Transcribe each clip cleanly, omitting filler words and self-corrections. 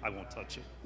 I won't touch it.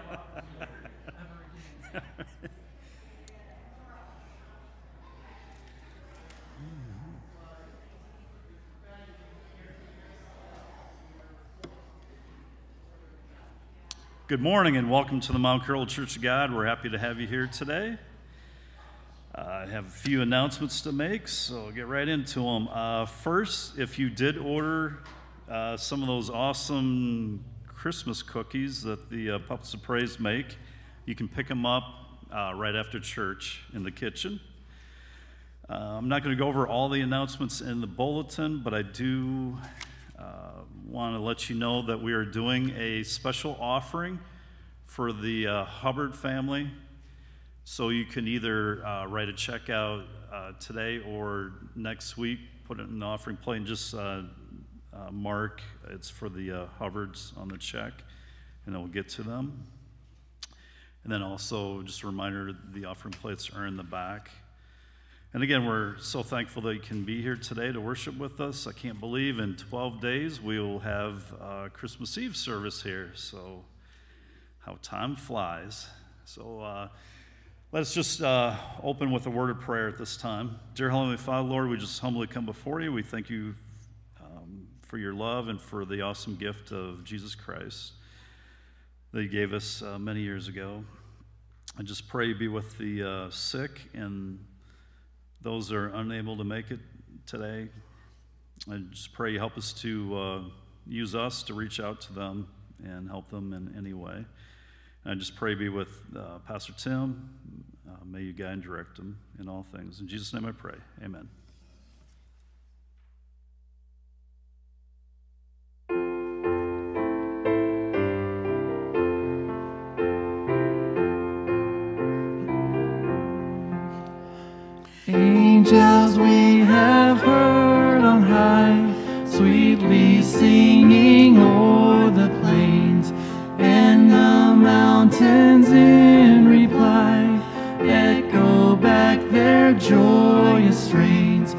Good morning and welcome to the Mount Carroll Church of God. We're happy to have you here today. I have a few announcements to make, so I'll get right into them. First, if you did order some of those awesome Christmas cookies that the Puppets of Praise make, you can pick them up right after church in the kitchen. I'm not going to go over all the announcements in the bulletin, but I do want to let you know that we are doing a special offering for the Hubbard family. So you can either write a check out today or next week, put it in the offering plate and just mark it's for the Hubbards on the check, and it will get to them. And then also just a reminder, the offering plates are in the back. And again, we're so thankful that you can be here today to worship with us. I can't believe in 12 days we will have Christmas Eve service here. So how time flies. So let's just open with a word of prayer at this time. Dear Heavenly Father, Lord, we just humbly come before you. We thank you for your love and for the awesome gift of Jesus Christ that you gave us many years ago. I just pray you be with the sick and those that are unable to make it today. I just pray you help us to use us to reach out to them and help them in any way. And I just pray be with Pastor Tim. May you guide and direct him in all things. In Jesus' name I pray. Amen. Angels we have heard on high, sweetly singing o'er the plains, and the mountains in reply echo back their joyous strains.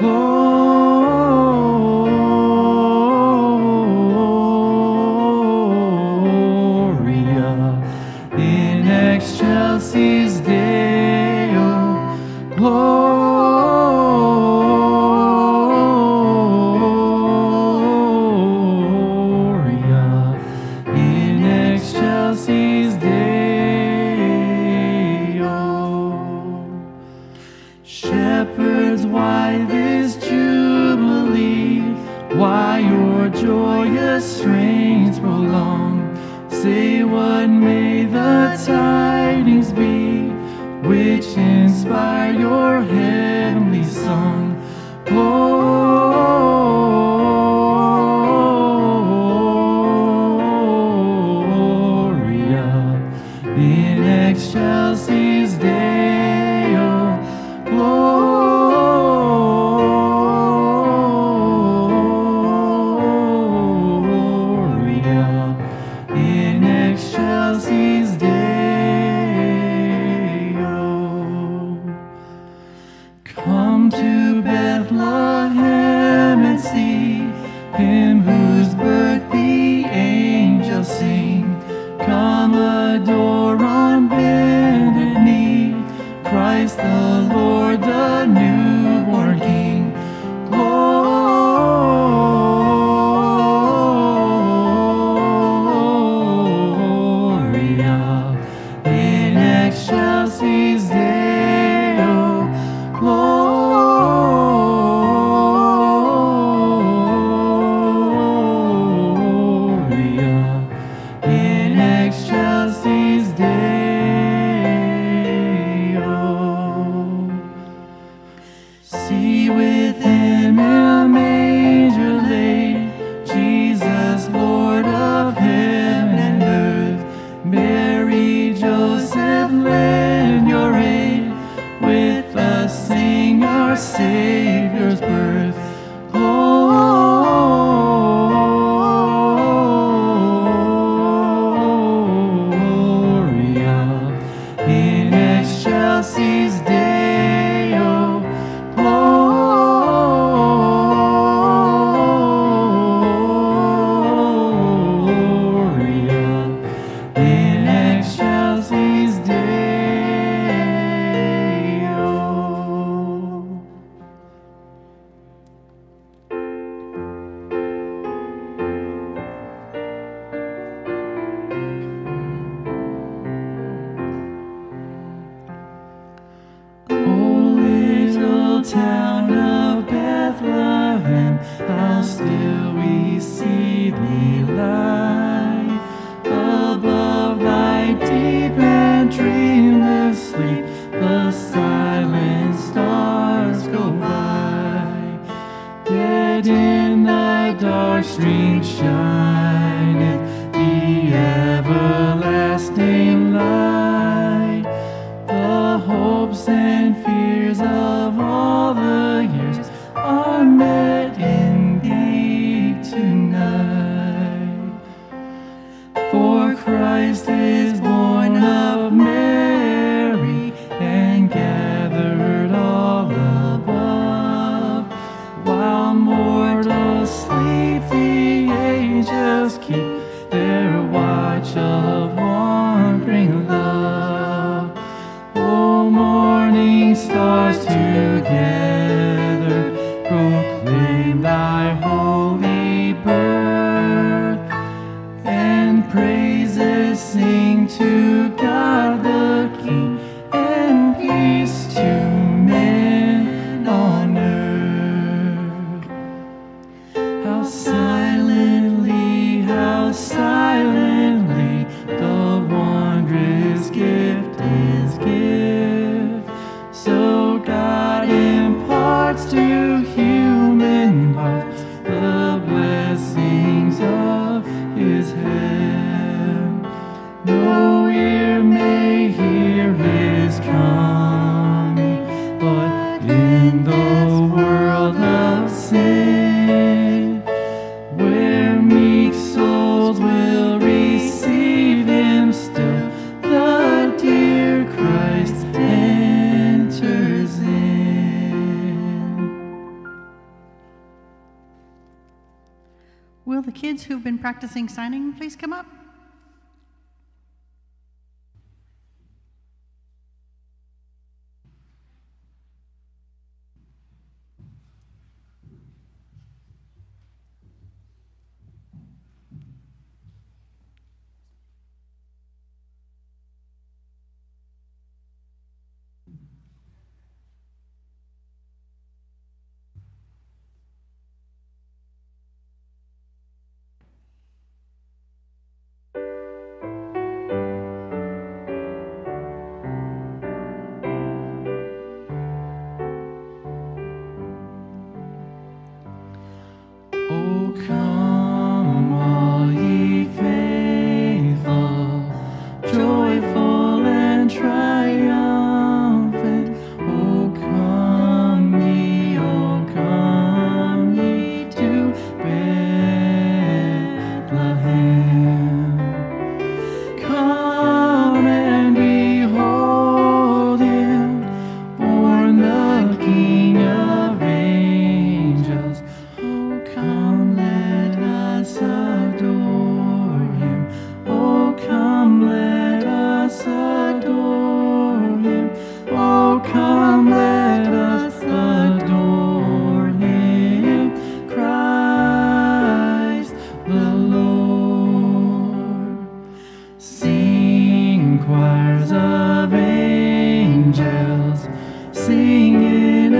Gloria in excelsis Deo. Gloria in excelsis Deo. Shepherds, why this jubilee? Why your joyous strains prolong? Say, what may the tidings be which inspire your heavenly song? Gloria in excelsis Deo. Gloria in excelsis Deo. Christ is born of Mary and gathered all above. While mortals sleep, the angels keep their watch of wandering love. O morning stars together proclaim thy holy birth, and praises sing to God the King, and peace to men on earth. How silently the wondrous gift is given. So God imparts to human hearts the blessings of his hand. No ear may hear his coming, but in the world of sin, where meek souls will receive him still, the dear Christ enters in. Will the kids who've been practicing signing please come up? O come, all ye faithful, joyful and triumphant. O come ye to Bethlehem. Come and behold him, born the King of angels. Oh, come, let us adore him. Oh, come, let us adore him. Oh, come, let us adore him. Christ the Lord. Sing, choirs of angels, sing in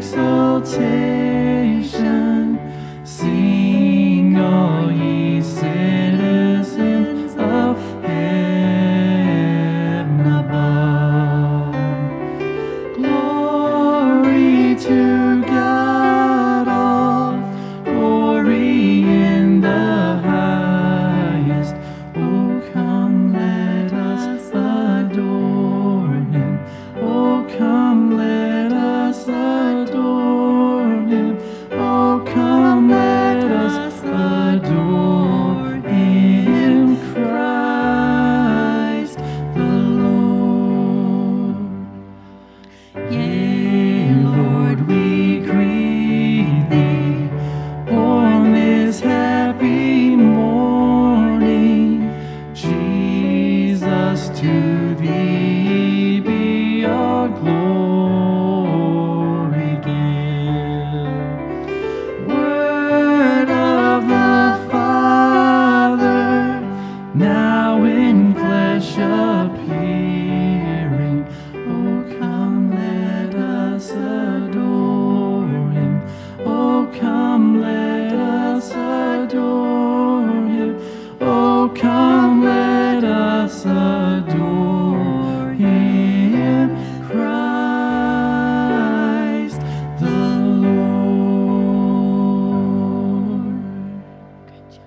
exaltation. Sing, all ye citizens of heaven above. Glory to God, all glory in the highest. Oh, come, let us adore him. Oh, come, let us adore him. Oh, come, let us adore him, Christ the Lord. Yea, Lord, we greet thee, born this happy morning. Jesus, to thee be our glory give. Word of the Father, now in flesh appearing. Oh, come, let us adore him. Oh, come, let us adore him. Oh, come, let us adore him, Christ the Lord. Good job.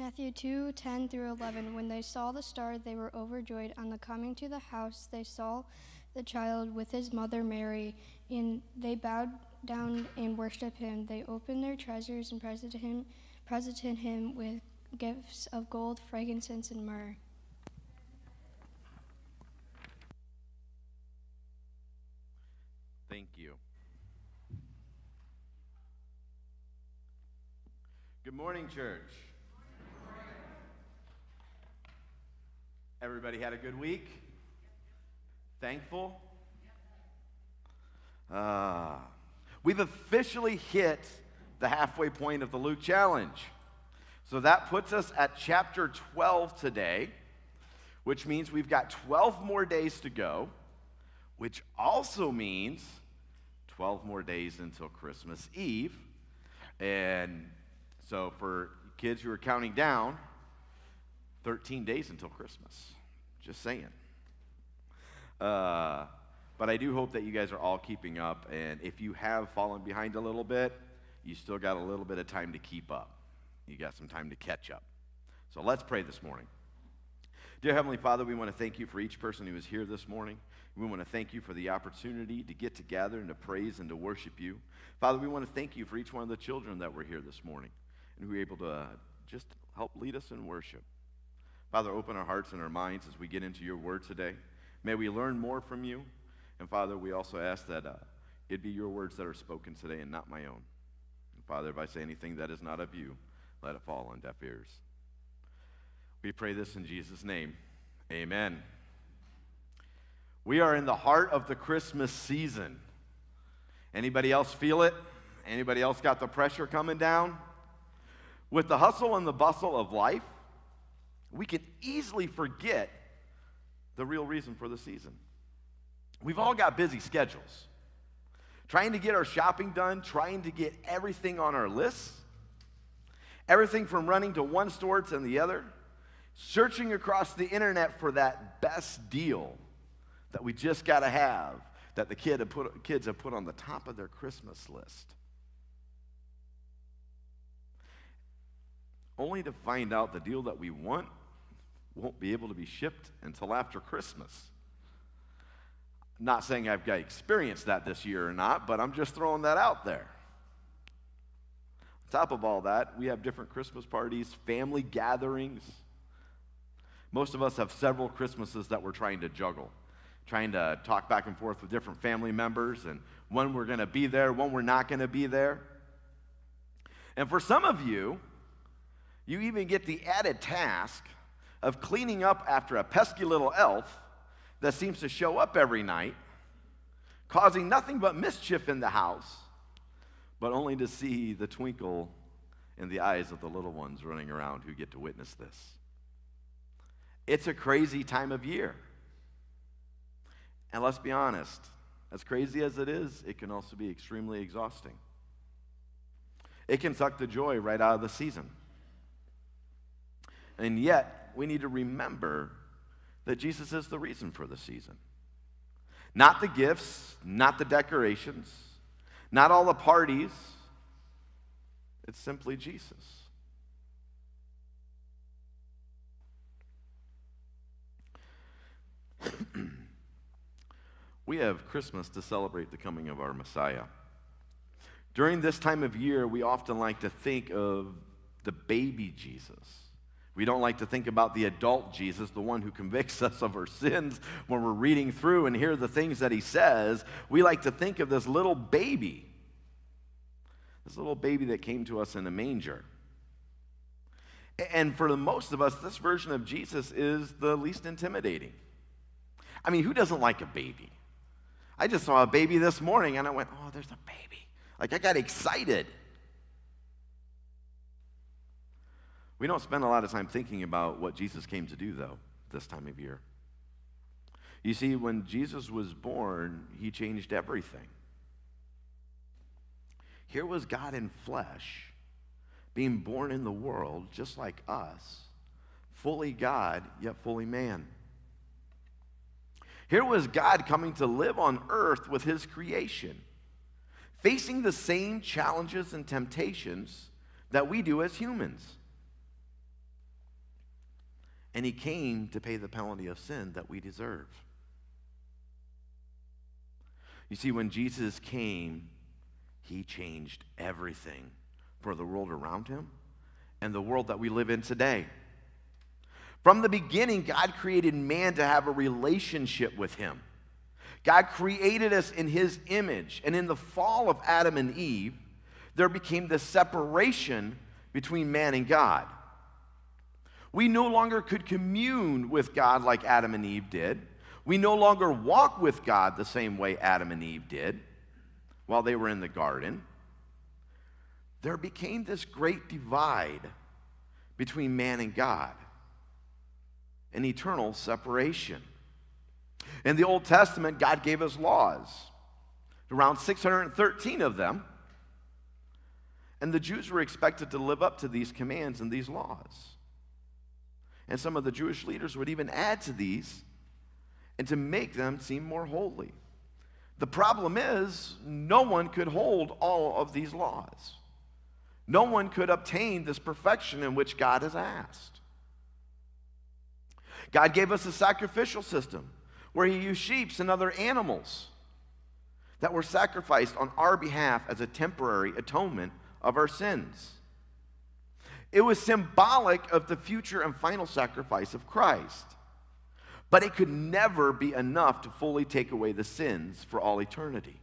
Matthew 2:10 through 11. When they saw the star, they were overjoyed. On the coming to the house, they saw the child with his mother Mary, and they bowed down and worshipped him. They opened their treasures and presented him with gifts of gold, frankincense, and myrrh. Thank you. Good morning, church. Everybody had a good week? Thankful? We've officially hit the halfway point of the Luke Challenge. So that puts us at chapter 12 today, which means we've got 12 more days to go, which also means 12 more days until Christmas Eve. And so for kids who are counting down, 13 days until Christmas. Just saying. But I do hope that you guys are all keeping up, and if you have fallen behind a little bit, you still got a little bit of time to keep up. You got some time to catch up. So let's pray this morning. Dear Heavenly Father, we want to thank you for each person who is here this morning. We want to thank you for the opportunity to get together and to praise and to worship you. Father, we want to thank you for each one of the children that were here this morning and who were able to just help lead us in worship. Father, open our hearts and our minds as we get into your word today. May we learn more from you. And Father, we also ask that it be your words that are spoken today and not my own. And Father, if I say anything that is not of you, let it fall on deaf ears. We pray this in Jesus' name. Amen. We are in the heart of the Christmas season. Anybody else feel it? Anybody else got the pressure coming down? With the hustle and the bustle of life, we can easily forget the real reason for the season. We've all got busy schedules. Trying to get our shopping done, trying to get everything on our lists, everything from running to one store to the other, searching across the internet for that best deal that we just got to have, that the kids have put on the top of their Christmas list. Only to find out the deal that we want won't be able to be shipped until after Christmas. Not saying I've got experienced that this year or not, but I'm just throwing that out there. On top of all that, we have different Christmas parties, family gatherings. Most of us have several Christmases that we're trying to juggle, trying to talk back and forth with different family members and when we're going to be there, when we're not going to be there. And for some of you, you even get the added task of cleaning up after a pesky little elf that seems to show up every night, causing nothing but mischief in the house, but only to see the twinkle in the eyes of the little ones running around who get to witness this. It's a crazy time of year. And let's be honest, as crazy as it is, it can also be extremely exhausting. It can suck the joy right out of the season. And yet, we need to remember that Jesus is the reason for the season. Not the gifts, not the decorations, not all the parties. It's simply Jesus. We have Christmas to celebrate the coming of our Messiah. During this time of year, we often like to think of the baby Jesus. We don't like to think about the adult Jesus, the one who convicts us of our sins when we're reading through and hear the things that he says. We like to think of this little baby that came to us in a manger. And for the most of us, this version of Jesus is the least intimidating. I mean, who doesn't like a baby? I just saw a baby this morning and I went, oh, there's a baby. Like, I got excited. We don't spend a lot of time thinking about what Jesus came to do, though, this time of year. You see, when Jesus was born, he changed everything. Here was God in flesh, being born in the world just like us, fully God, yet fully man. Here was God coming to live on earth with his creation, facing the same challenges and temptations that we do as humans. And he came to pay the penalty of sin that we deserve. You see, when Jesus came, he changed everything for the world around him and the world that we live in today. From the beginning, God created man to have a relationship with him. God created us in his image, and in the fall of Adam and Eve, there became this separation between man and God. We no longer could commune with God like Adam and Eve did. We no longer walk with God the same way Adam and Eve did while they were in the garden. There became this great divide between man and God, an eternal separation. In the Old Testament, God gave us laws, around 613 of them, and the Jews were expected to live up to these commands and these laws. And some of the Jewish leaders would even add to these and to make them seem more holy. The problem is, no one could hold all of these laws. No one could obtain this perfection in which God has asked. God gave us a sacrificial system where he used sheep and other animals that were sacrificed on our behalf as a temporary atonement of our sins. It was symbolic of the future and final sacrifice of Christ. But it could never be enough to fully take away the sins for all eternity.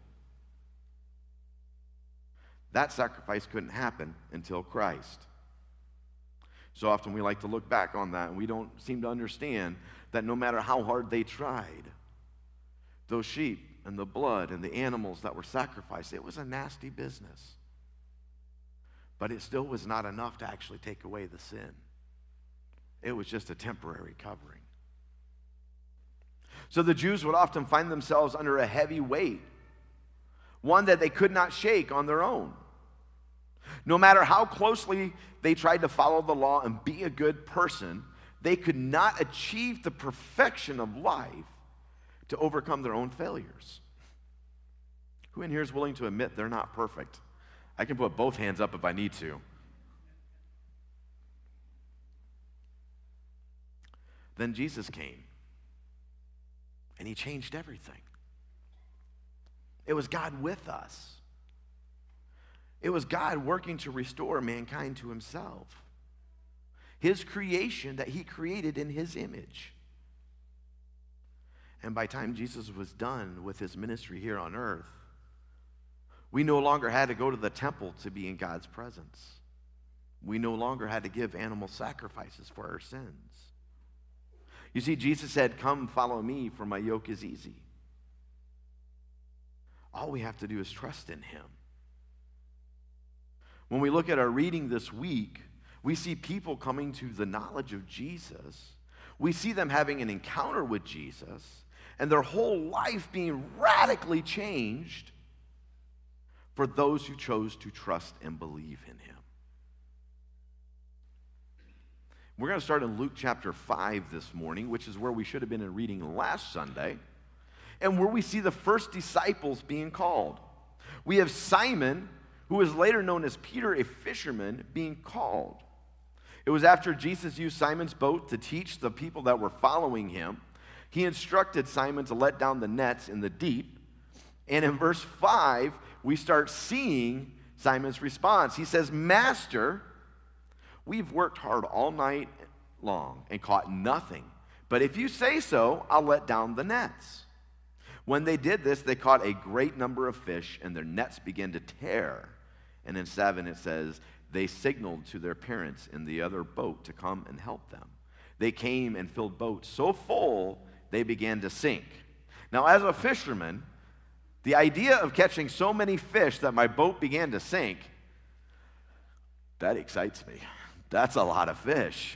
That sacrifice couldn't happen until Christ. So often we like to look back on that, and we don't seem to understand that no matter how hard they tried, those sheep and the blood and the animals that were sacrificed, it was a nasty business. But it still was not enough to actually take away the sin. It was just a temporary covering. So the Jews would often find themselves under a heavy weight, one that they could not shake on their own. No matter how closely they tried to follow the law and be a good person, they could not achieve the perfection of life to overcome their own failures. Who in here is willing to admit they're not perfect? I can put both hands up if I need to. Then Jesus came, and he changed everything. It was God with us. It was God working to restore mankind to himself. His creation that he created in his image. And by the time Jesus was done with his ministry here on earth, we no longer had to go to the temple to be in God's presence. We no longer had to give animal sacrifices for our sins. You see, Jesus said, "Come, follow me, for my yoke is easy." All we have to do is trust in him. When we look at our reading this week, we see people coming to the knowledge of Jesus. We see them having an encounter with Jesus, and their whole life being radically changed for those who chose to trust and believe in him. We're going to start in Luke chapter 5 this morning, which is where we should have been in reading last Sunday, and where we see the first disciples being called. We have Simon, who is later known as Peter, a fisherman, being called. It was after Jesus used Simon's boat to teach the people that were following him. He instructed Simon to let down the nets in the deep. And in verse 5, we start seeing Simon's response. He says, "Master, we've worked hard all night long and caught nothing. But if you say so, I'll let down the nets." When they did this, they caught a great number of fish, and their nets began to tear. And in 7 it says, they signaled to their parents in the other boat to come and help them. They came and filled boats so full they began to sink. Now, as a fisherman, the idea of catching so many fish that my boat began to sink, that excites me. That's a lot of fish.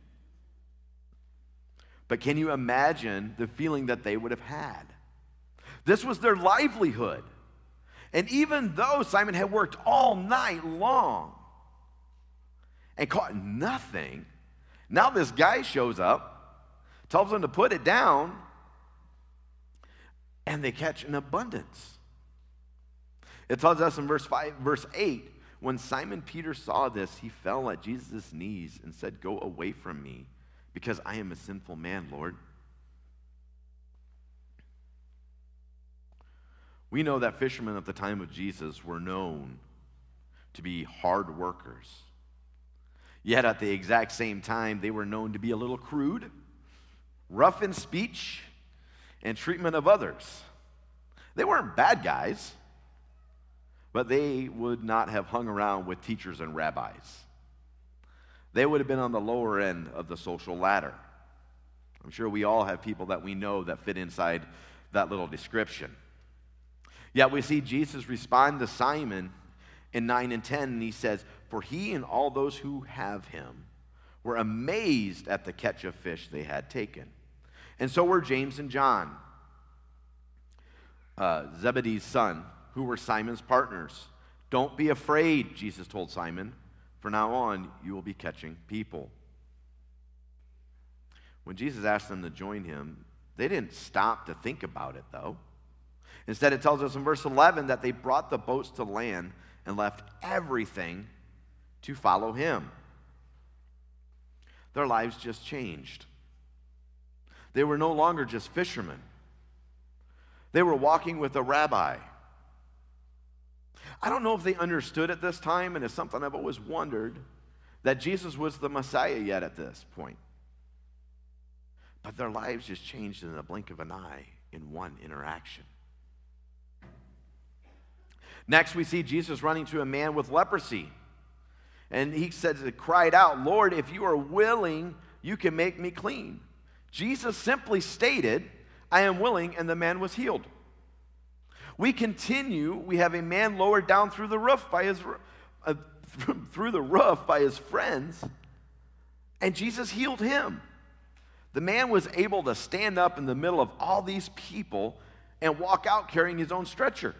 But can you imagine the feeling that they would have had? This was their livelihood. And even though Simon had worked all night long and caught nothing, now this guy shows up, tells them to put it down, and they catch an abundance. It tells us in verse 8, when Simon Peter saw this, he fell at Jesus' knees and said, "Go away from me, because I am a sinful man, Lord. We know that fishermen at the time of Jesus were known to be hard workers. Yet at the exact same time, they were known to be a little crude, rough in speech, and treatment of others. They weren't bad guys, but they would not have hung around with teachers and rabbis. They would have been on the lower end of the social ladder. I'm sure we all have people that we know that fit inside that little description. Yet we see Jesus respond to Simon in 9 and 10, and he says, "For he and all those who have him were amazed at the catch of fish they had taken. And so were James and John, Zebedee's son, who were Simon's partners. Don't be afraid," Jesus told Simon. "From now on, you will be catching people." When Jesus asked them to join him, they didn't stop to think about it, though. Instead, it tells us in verse 11 that they brought the boats to land and left everything to follow him. Their lives just changed. They were no longer just fishermen. They were walking with a rabbi. I don't know if they understood at this time, and it's something I've always wondered, that Jesus was the Messiah yet at this point. But their lives just changed in the blink of an eye in one interaction. Next, we see Jesus running to a man with leprosy. And he cried out, "Lord, if you are willing, you can make me clean." Jesus simply stated, "I am willing," and the man was healed. We continue, we have a man lowered down through the roof by his friends, and Jesus healed him. The man was able to stand up in the middle of all these people and walk out carrying his own stretcher.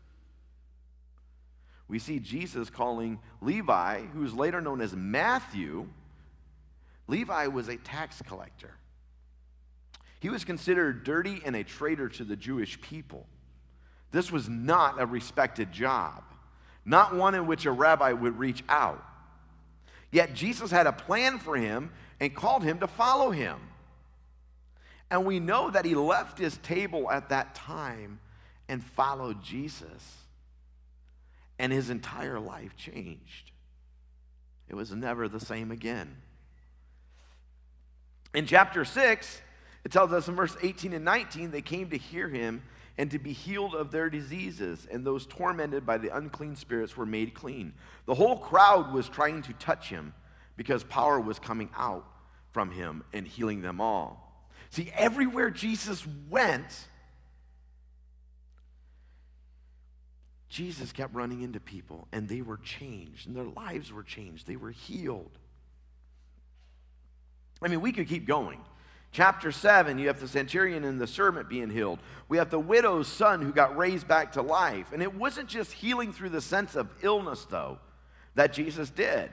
We see Jesus calling Levi, who's later known as Matthew. Levi was a tax collector. He was considered dirty and a traitor to the Jewish people. This was not a respected job, not one in which a rabbi would reach out. Yet Jesus had a plan for him and called him to follow him. And we know that he left his table at that time and followed Jesus. And his entire life changed. It was never the same again. In chapter 6, it tells us in verse 18 and 19, they came to hear him and to be healed of their diseases, and those tormented by the unclean spirits were made clean. The whole crowd was trying to touch him because power was coming out from him and healing them all. See, everywhere Jesus went, Jesus kept running into people, and they were changed, and their lives were changed. They were healed. I mean, we could keep going. Chapter 7, you have the centurion and the servant being healed. We have the widow's son who got raised back to life. And it wasn't just healing through the sense of illness, though, that Jesus did.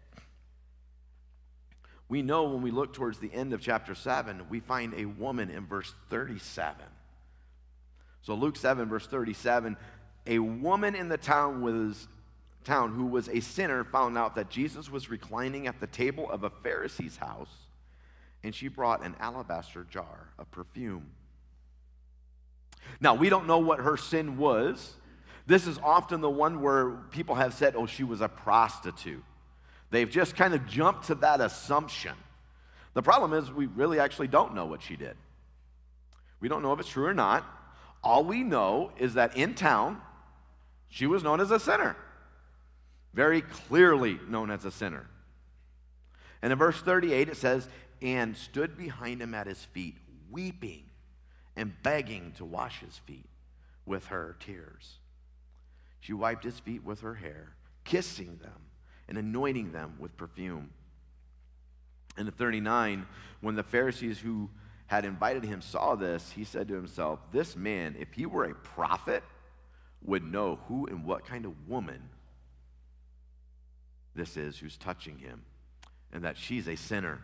We know when we look towards the end of chapter 7, we find a woman in verse 37. So Luke 7, verse 37, a woman in the town who was a sinner found out that Jesus was reclining at the table of a Pharisee's house, and she brought an alabaster jar of perfume. Now, we don't know what her sin was. This is often the one where people have said, "Oh, she was a prostitute." They've just kind of jumped to that assumption. The problem is we really actually don't know what she did. We don't know if it's true or not. All we know is that in town, she was known as a sinner. Very clearly known as a sinner. And in verse 38 it says, "And stood behind him at his feet, weeping and begging to wash his feet with her tears. She wiped his feet with her hair, kissing them and anointing them with perfume." And in 39, when the Pharisees who had invited him saw this, he said to himself, "This man, if he were a prophet, would know who and what kind of woman this is who's touching him, and that she's a sinner."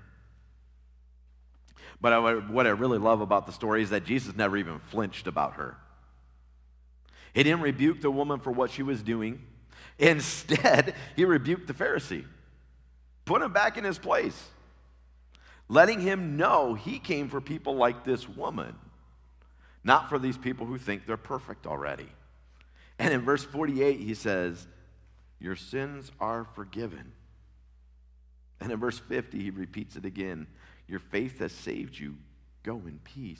But what I really love about the story is that Jesus never even flinched about her. He didn't rebuke the woman for what she was doing. Instead, he rebuked the Pharisee, put him back in his place. letting him know he came for people like this woman, not for these people who think they're perfect already. And in verse 48, he says, your sins are forgiven. And in verse 50, he repeats it again, your faith has saved you. Go in peace.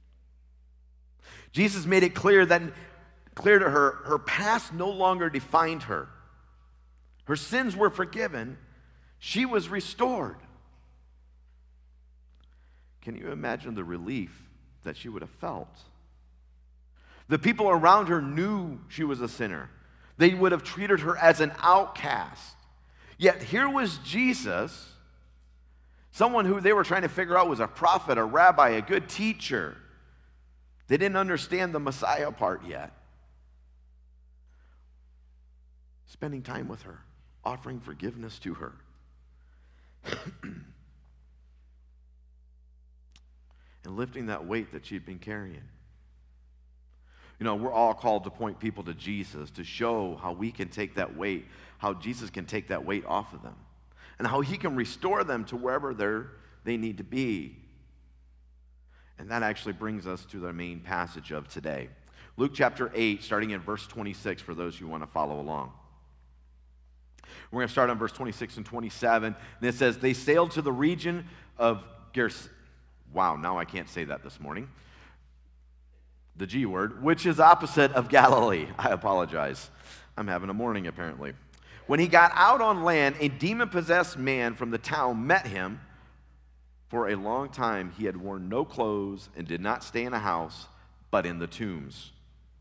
Jesus made it clear to her, her past no longer defined her. Her sins were forgiven. She was restored. Can you imagine the relief that she would have felt? The people around her knew she was a sinner. They would have treated her as an outcast. Yet here was Jesus, someone who they were trying to figure out was a prophet, a rabbi, a good teacher. They didn't understand the Messiah part yet. Spending time with her, offering forgiveness to her. And lifting that weight that she'd been carrying. You know, we're all called to point people to Jesus, to show how we can take that weight, how Jesus can take that weight off of them, and how he can restore them to wherever they need to be. And that actually brings us to the main passage of today. Luke chapter 8, starting in verse 26, for those who want to follow along. We're going to start on verse 26 and 27, and it says, they sailed to the region of Wow, now I can't say that this morning. The G word, which is opposite of Galilee. I apologize. I'm having a morning apparently. When he got out on land, a demon-possessed man from the town met him. For a long time he had worn no clothes and did not stay in a house, but in the tombs.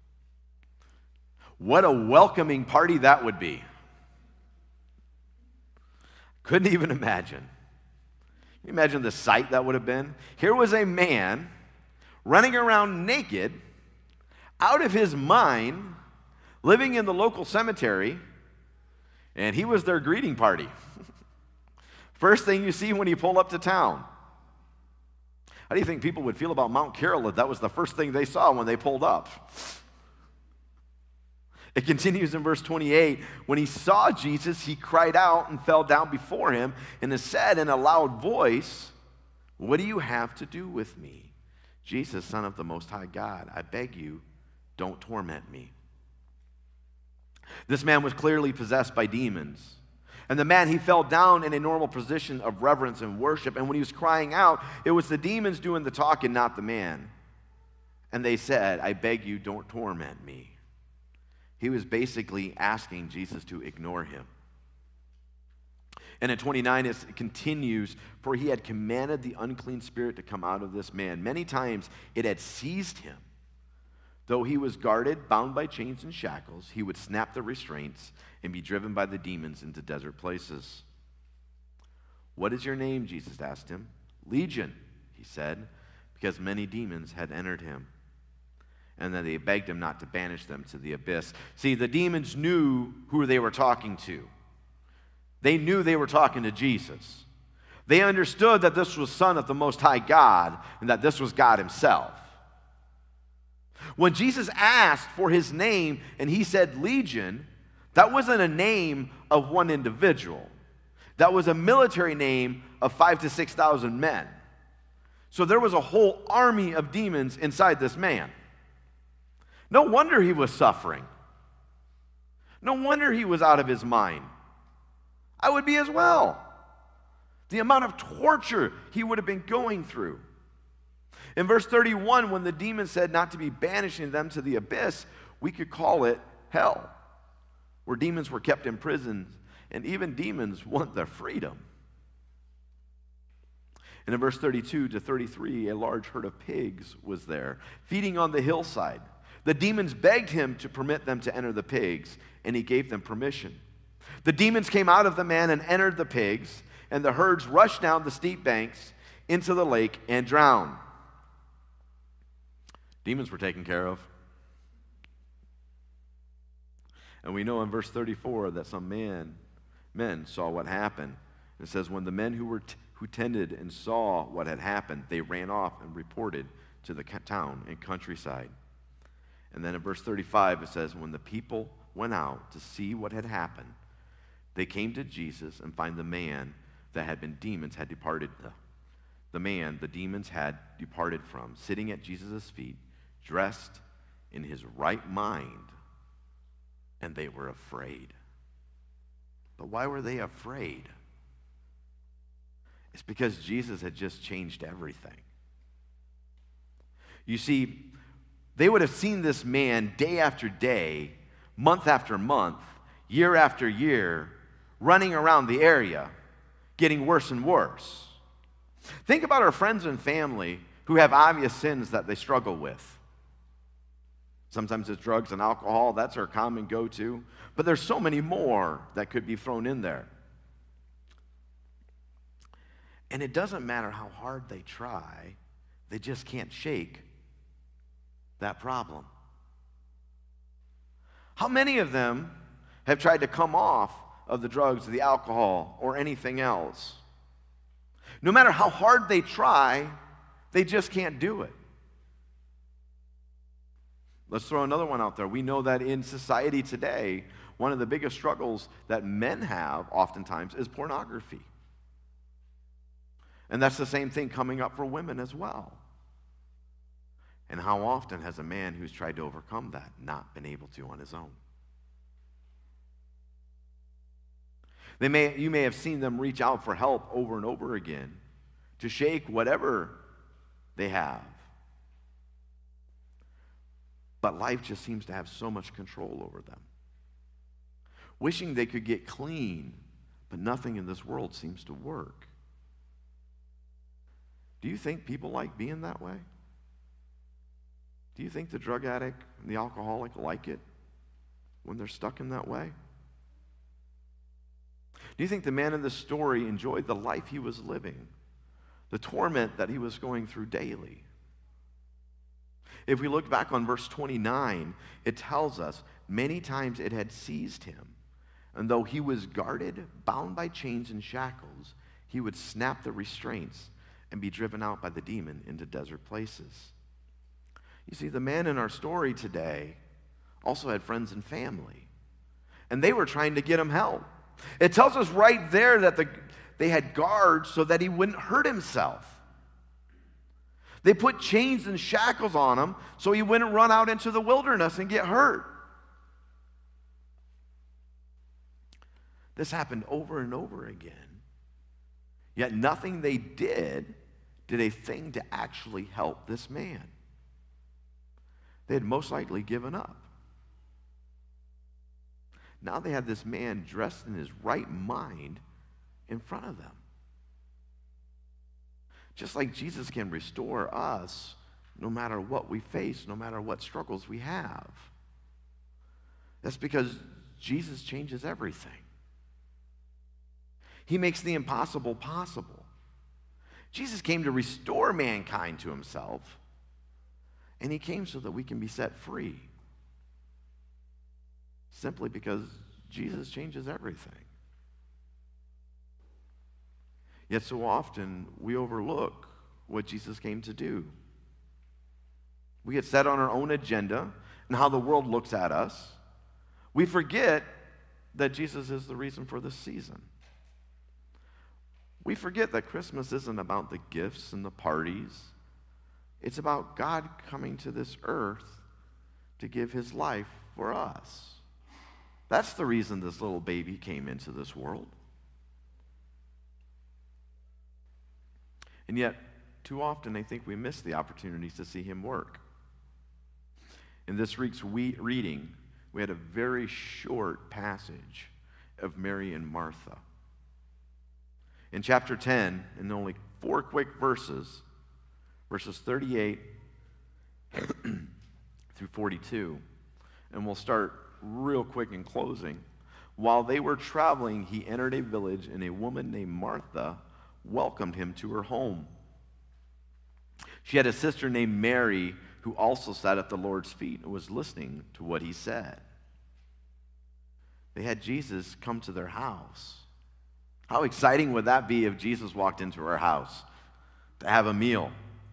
What a welcoming party that would be. Couldn't even imagine. Can you imagine the sight that would have been? Here was a man running around naked, out of his mind, living in the local cemetery, and he was their greeting party. First thing you see when you pull up to town. How do you think people would feel about Mount Carroll if that was the first thing they saw when they pulled up? It continues in verse 28. When he saw Jesus, he cried out and fell down before him and said in a loud voice, what do you have to do with me? Jesus, Son of the Most High God, I beg you, don't torment me. This man was clearly possessed by demons. And the man, he fell down in a normal position of reverence and worship. And when he was crying out, it was the demons doing the talking, not the man. And they said, I beg you, don't torment me. He was basically asking Jesus to ignore him. And in 29, it continues, for he had commanded the unclean spirit to come out of this man. Many times it had seized him. Though he was guarded, bound by chains and shackles, he would snap the restraints and be driven by the demons into desert places. What is your name? Jesus asked him. Legion, he said, because many demons had entered him. And then they begged him not to banish them to the abyss. See, the demons knew who they were talking to. They knew they were talking to Jesus. They understood that this was Son of the Most High God and that this was God himself. When Jesus asked for his name and he said Legion, that wasn't a name of one individual. That was a military name of 5,000 to 6,000 men. So there was a whole army of demons inside this man. No wonder he was suffering. No wonder he was out of his mind. I would be as well. The amount of torture he would have been going through. In verse 31, when the demon said not to be banishing them to the abyss, we could call it hell, where demons were kept in prison, and even demons want their freedom. And in verse 32 to 33, a large herd of pigs was there, feeding on the hillside. The demons begged him to permit them to enter the pigs, and he gave them permission. The demons came out of the man and entered the pigs, and the herds rushed down the steep banks into the lake and drowned. Demons were taken care of. And we know in verse 34 that some men saw what happened. It says, when the men who tended and saw what had happened, they ran off and reported to the town and countryside. And then in verse 35 it says, when the people went out to see what had happened, they came to Jesus and find the man that had been demons had departed. the man the demons had departed from, sitting at Jesus' feet, dressed in his right mind, and they were afraid. But why were they afraid? It's because Jesus had just changed everything. You see, they would have seen this man day after day, month after month, year after year, running around the area, getting worse and worse. Think about our friends and family who have obvious sins that they struggle with. Sometimes it's drugs and alcohol, that's our common go-to. But there's so many more that could be thrown in there. And it doesn't matter how hard they try, they just can't shake that problem. How many of them have tried to come off of the drugs, the alcohol, or anything else? No matter how hard they try, they just can't do it. Let's throw another one out there. We know that in society today, one of the biggest struggles that men have oftentimes is pornography. And that's the same thing coming up for women as well. And how often has a man who's tried to overcome that not been able to on his own? You may have seen them reach out for help over and over again to shake whatever they have. But life just seems to have so much control over them. Wishing they could get clean, but nothing in this world seems to work. Do you think people like being that way? Do you think the drug addict and the alcoholic like it when they're stuck in that way? Do you think the man in this story enjoyed the life he was living, the torment that he was going through daily? If we look back on verse 29, it tells us many times it had seized him, and though he was guarded, bound by chains and shackles, he would snap the restraints and be driven out by the demon into desert places. You see, the man in our story today also had friends and family, and they were trying to get him help. It tells us right there that they had guards so that he wouldn't hurt himself. They put chains and shackles on him so he wouldn't run out into the wilderness and get hurt. This happened over and over again. Yet nothing they did a thing to actually help this man. They had most likely given up. Now they had this man dressed in his right mind in front of them. Just like Jesus can restore us no matter what we face, no matter what struggles we have. That's because Jesus changes everything. He makes the impossible possible. Jesus came to restore mankind to himself, and he came so that we can be set free. Simply because Jesus changes everything. Yet so often we overlook what Jesus came to do. We get set on our own agenda and how the world looks at us. We forget that Jesus is the reason for this season. We forget that Christmas isn't about the gifts and the parties. It's about God coming to this earth to give his life for us. That's the reason this little baby came into this world. And yet, too often, I think we miss the opportunities to see him work. In this week's reading, we had a very short passage of Mary and Martha. In chapter 10, in only 4 quick verses, verses 38 through 42, and we'll start real quick in closing. While they were traveling, he entered a village, and a woman named Martha welcomed him to her home. She had a sister named Mary who also sat at the Lord's feet and was listening to what he said. They had Jesus come to their house. How exciting would that be if Jesus walked into our house to have a meal?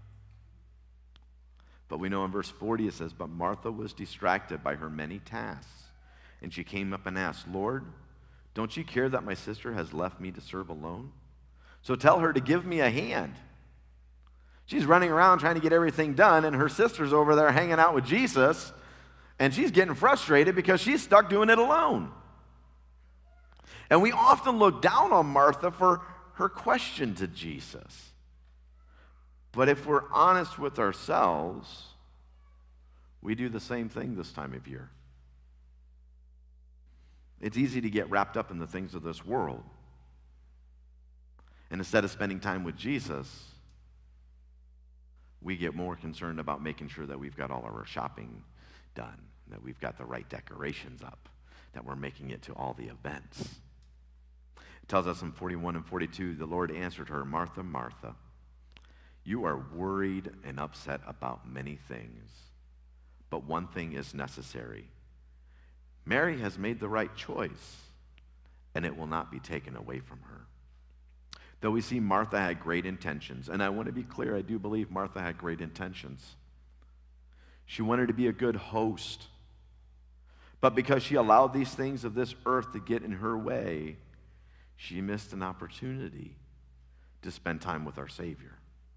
But we know in verse 40 it says, "But Martha was distracted by her many tasks, and she came up and asked, 'Lord, don't you care that my sister has left me to serve alone? So tell her to give me a hand.' She's running around trying to get everything done, and her sister's over there hanging out with Jesus, and she's getting frustrated because she's stuck doing it alone. And we often look down on Martha for her question to Jesus. But if we're honest with ourselves, we do the same thing this time of year. It's easy to get wrapped up in the things of this world. And instead of spending time with Jesus, we get more concerned about making sure that we've got all of our shopping done, that we've got the right decorations up, that we're making it to all the events. It tells us in 41 and 42, the Lord answered her, Martha, Martha, you are worried and upset about many things, but one thing is necessary. Mary has made the right choice, and it will not be taken away from her. Though we see Martha had great intentions, and I want to be clear, I do believe Martha had great intentions. She wanted to be a good host, but because she allowed these things of this earth to get in her way, she missed an opportunity to spend time with our Savior.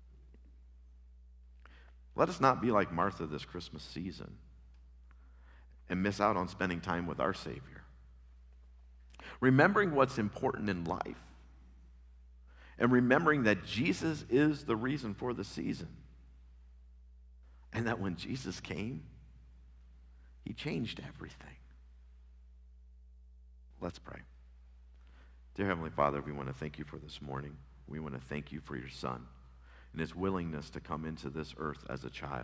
Let us not be like Martha this Christmas season and miss out on spending time with our Savior. Remembering what's important in life and remembering that Jesus is the reason for the season. And that when Jesus came, he changed everything. Let's pray. Dear Heavenly Father, we want to thank you for this morning. We want to thank you for your Son and his willingness to come into this earth as a child,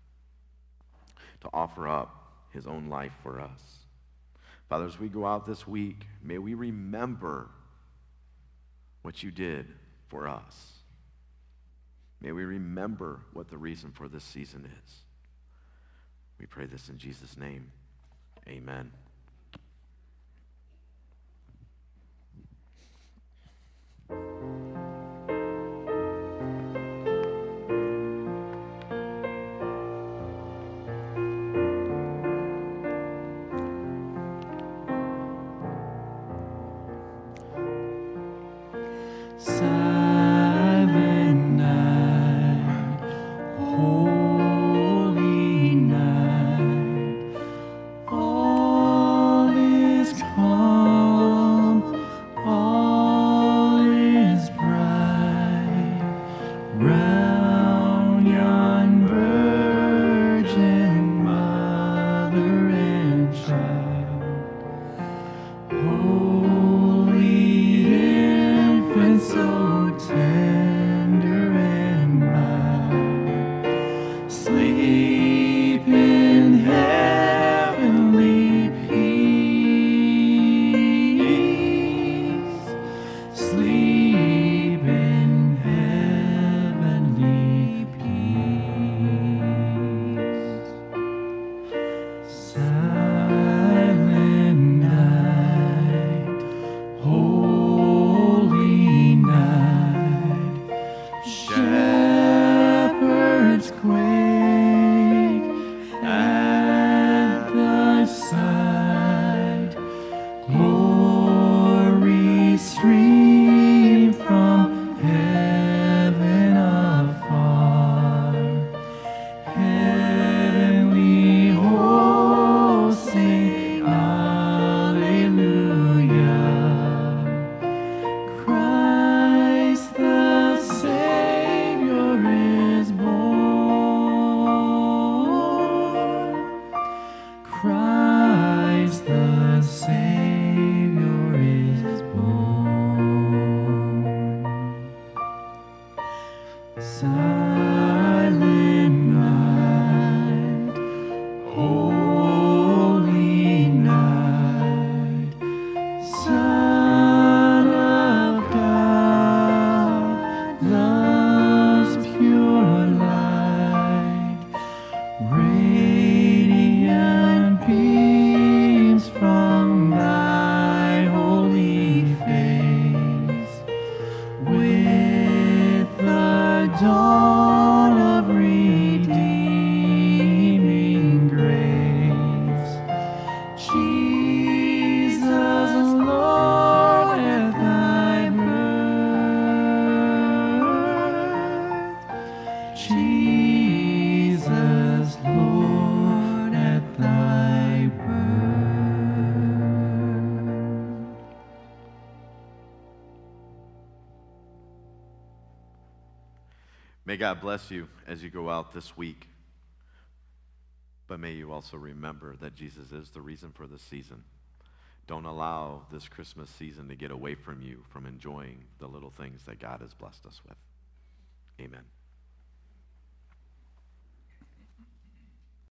to offer up his own life for us. Father, as we go out this week, may we remember what you did for us. May we remember what the reason for this season is. We pray this in Jesus' name. Amen. Silent night, holy night, all is calm, all is bright, round yon virgin mother and child. Holy infant, so tender and mild, sleep in heavenly peace, sleep in heavenly peace. Silent night, holy night, shepherds quail May God bless you as you go out this week. But may you also remember that Jesus is the reason for this season. Don't allow this Christmas season to get away from you from enjoying the little things that God has blessed us with. Amen.